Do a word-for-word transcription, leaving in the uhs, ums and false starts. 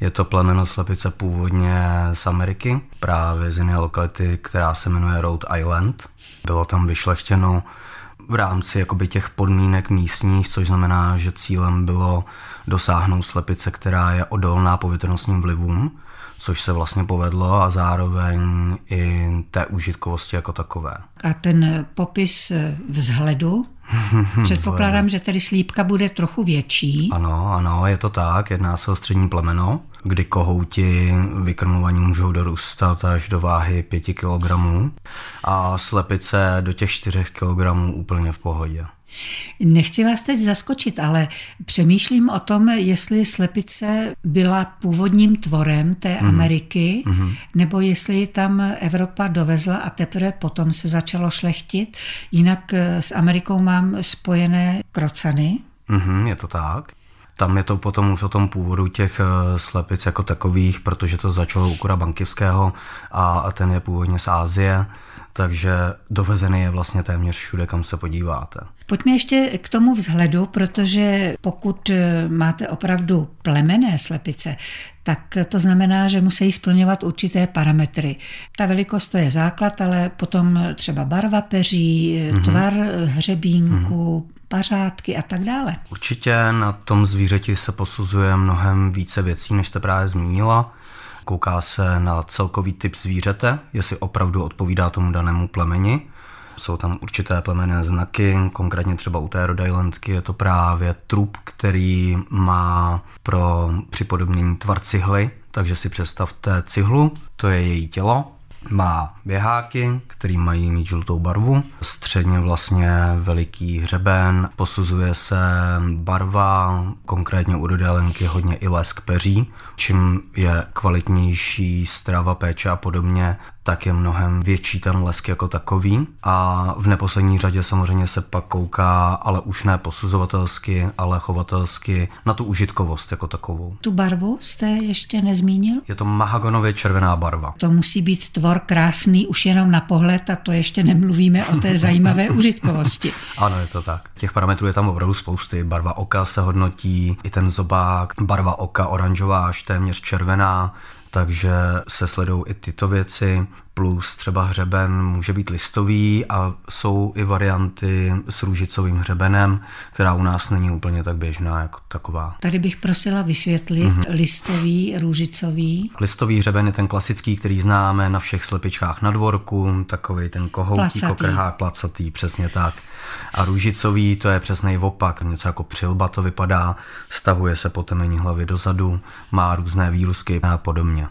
Je to plemeno slepice původně z Ameriky, právě z jiné lokality, která se jmenuje Rhode Island. Bylo tam vyšlechtěno v rámci jakoby těch podmínek místních, což znamená, že cílem bylo dosáhnout slepice, která je odolná povětrnostním vlivům, což se vlastně povedlo, a zároveň i té užitkovosti jako takové. A ten popis vzhledu? Předpokládám, že tedy slípka bude trochu větší. Ano, ano, je to tak. Jedná se o střední plemeno, kdy kohouti vykrmovaní můžou dorůstat až do váhy pěti kilogramů a slepice do těch čtyřech kilogramů úplně v pohodě. Nechci vás teď zaskočit, ale přemýšlím o tom, jestli slepice byla původním tvorem té mm. Ameriky, mm. nebo jestli ji tam Evropa dovezla a teprve potom se začalo šlechtit. Jinak s Amerikou mám spojené krocany. Mm, je to tak. Tam je to potom už o tom původu těch slepic jako takových, protože to začalo u kura bankivského a ten je původně z Asie, takže dovezený je vlastně téměř všude, kam se podíváte. Pojďme ještě k tomu vzhledu, protože pokud máte opravdu plemenné slepice, tak to znamená, že musí splňovat určité parametry. Ta velikost to je základ, ale potom třeba barva peří, mm-hmm. tvar hřebínku, mm-hmm. pařádky a tak dále. Určitě na tom zvířeti se posuzuje mnohem více věcí, než jste právě zmínila. Kouká se na celkový typ zvířete, jestli opravdu odpovídá tomu danému plemeni. Jsou tam určité plemenné znaky, konkrétně třeba u té Rhode Islandky je to právě trup, který má pro připodobnění tvar cihly, takže si představte cihlu, to je její tělo. Má běháky, který mají mít žlutou barvu, středně vlastně veliký hřeben, posuzuje se barva, konkrétně u Rhode Islandky hodně i lesk peří, čím je kvalitnější strava, péče a podobně, tak je mnohem větší ten lesk jako takový. A v neposlední řadě samozřejmě se pak kouká, ale už ne posuzovatelsky, ale chovatelsky, na tu užitkovost jako takovou. Tu barvu jste ještě nezmínil? Je to mahagonově červená barva. To musí být tvor krásný už jenom na pohled a to ještě nemluvíme o té zajímavé užitkovosti. Ano, je to tak. Těch parametrů je tam opravdu spousty. Barva oka se hodnotí, i ten zobák, barva oka oranžová až téměř červená, takže se sledují i tyto věci, plus třeba hřeben může být listový a jsou i varianty s růžicovým hřebenem, která u nás není úplně tak běžná jako taková. Tady bych prosila vysvětlit mm-hmm. listový, růžicový. Listový hřeben je ten klasický, který známe na všech slepičkách na dvorku, takovej ten kohoutí, kokrhák, placatý, přesně tak. A růžicový, to je přesnej opak, něco jako přilba to vypadá, stahuje se po temení hlavy dozadu, má různé výrusky a podobně.